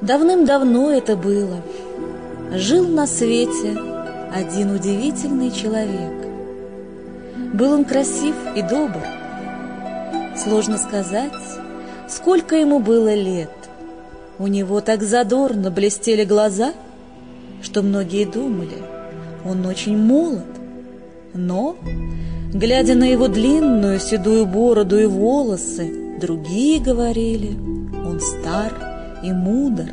Давным-давно это было. Жил на свете один удивительный человек. Был он красив и добр. Сложно сказать, сколько ему было лет. У него так задорно блестели глаза, что многие думали, он очень молод. Но, глядя на его длинную седую бороду и волосы, другие говорили, он стар и мудр.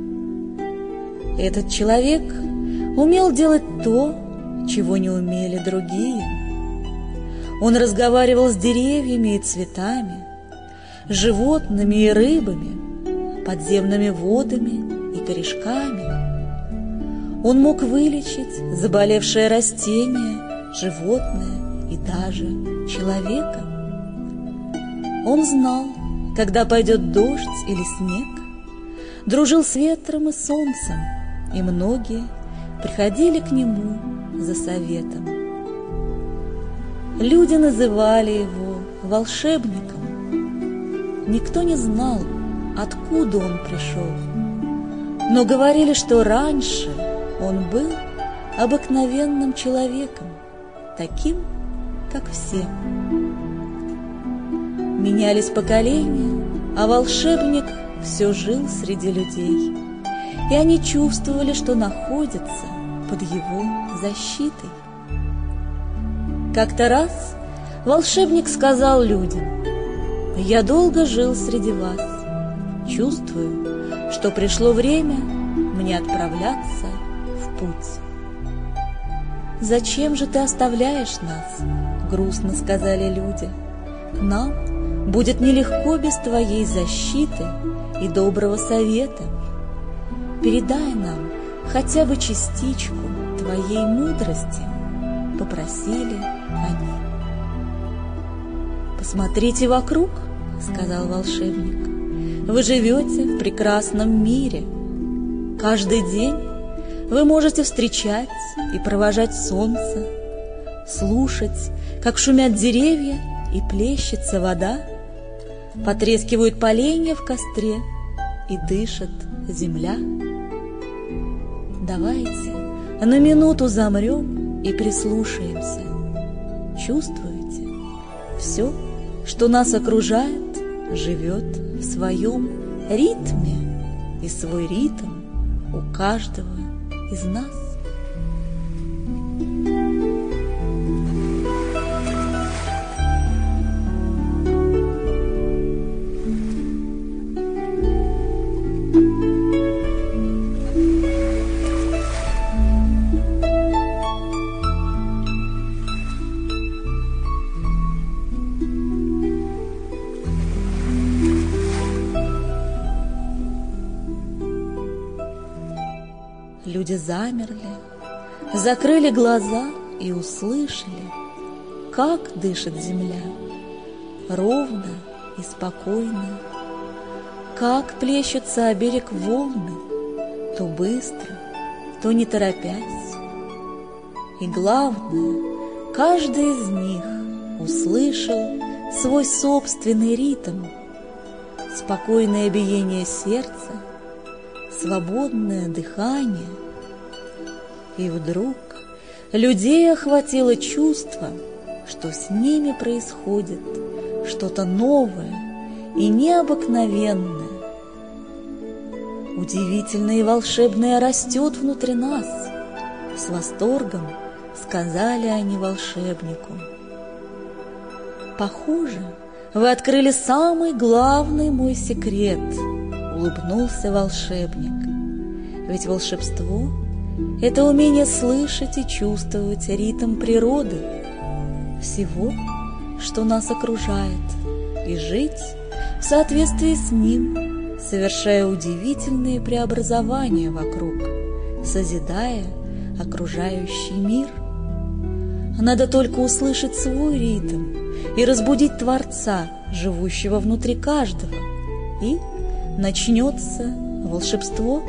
Этот человек умел делать то, чего не умели другие. Он разговаривал с деревьями и цветами, животными и рыбами, подземными водами и корешками. Он мог вылечить заболевшее растение, животное и даже человека. Он знал, когда пойдет дождь или снег, дружил с ветром и солнцем, и многие приходили к нему за советом. Люди называли его волшебником. Никто не знал, откуда он пришел, но говорили, что раньше он был обыкновенным человеком, таким, как все. Менялись поколения, а волшебник все жил среди людей, и они чувствовали, что находятся под его защитой. Как-то раз волшебник сказал людям: «Я долго жил среди вас, чувствую, что пришло время мне отправляться в путь». «Зачем же ты оставляешь нас?» — грустно сказали люди. «Нам будет нелегко без твоей защиты и доброго совета. Передай нам хотя бы частичку твоей мудрости», — попросили они. «Посмотрите вокруг», — сказал волшебник. «Вы живете в прекрасном мире. Каждый день вы можете встречать и провожать солнце, слушать, как шумят деревья и плещется вода, потрескивают поленья в костре и дышит земля. Давайте на минуту замрем и прислушаемся. Чувствуете? Все, что нас окружает, живет в своем ритме, и свой ритм у каждого из нас». Люди замерли, закрыли глаза и услышали, как дышит земля, ровно и спокойно, как плещутся о берег волны, то быстро, то не торопясь. И главное, каждый из них услышал свой собственный ритм, спокойное биение сердца, свободное дыхание. И вдруг людей охватило чувство, что с ними происходит что-то новое и необыкновенное. Удивительное и волшебное растет внутри нас, с восторгом сказали они волшебнику. «Похоже, вы открыли самый главный мой секрет», — улыбнулся волшебник. «Ведь волшебство — это умение слышать и чувствовать ритм природы, всего, что нас окружает, и жить в соответствии с ним, совершая удивительные преобразования вокруг, созидая окружающий мир. Надо только услышать свой ритм и разбудить Творца, живущего внутри каждого, и начнется волшебство».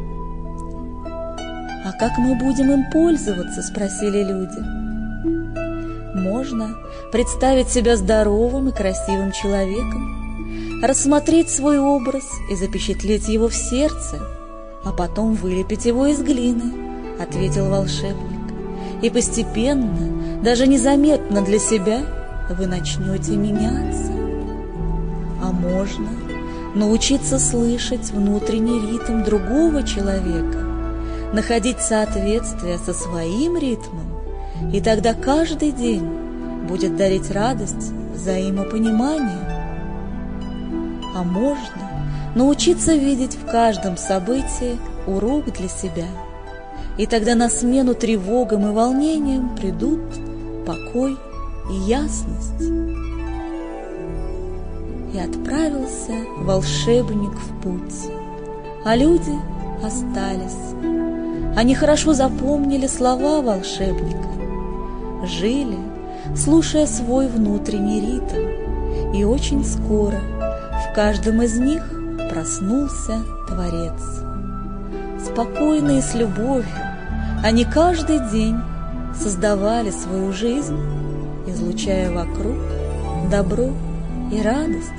«А как мы будем им пользоваться?» — спросили люди. «Можно представить себя здоровым и красивым человеком, рассмотреть свой образ и запечатлеть его в сердце, а потом вылепить его из глины, — ответил волшебник. И постепенно, даже незаметно для себя, вы начнете меняться. А можно научиться слышать внутренний ритм другого человека, находить соответствие со своим ритмом, и тогда каждый день будет дарить радость взаимопонимания. А можно научиться видеть в каждом событии урок для себя, и тогда на смену тревогам и волнениям придут покой и ясность. И отправился волшебник в путь, а люди остались. Они хорошо запомнили слова волшебника, жили, слушая свой внутренний ритм, и очень скоро в каждом из них проснулся Творец. Спокойно и с любовью они каждый день создавали свою жизнь, излучая вокруг добро и радость.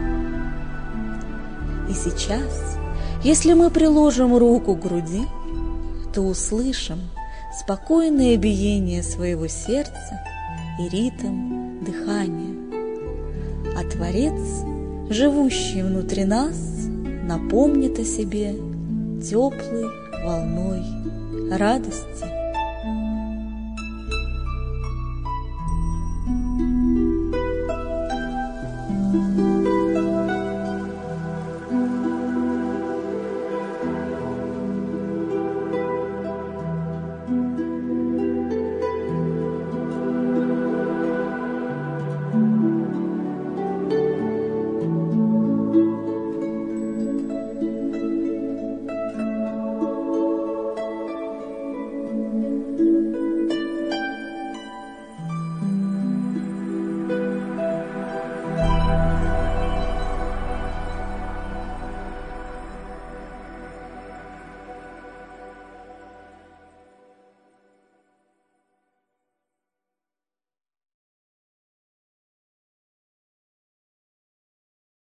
И сейчас, если мы приложим руку к груди, то услышим спокойное биение своего сердца и ритм дыхания. А Творец, живущий внутри нас, напомнит о себе теплой волной радости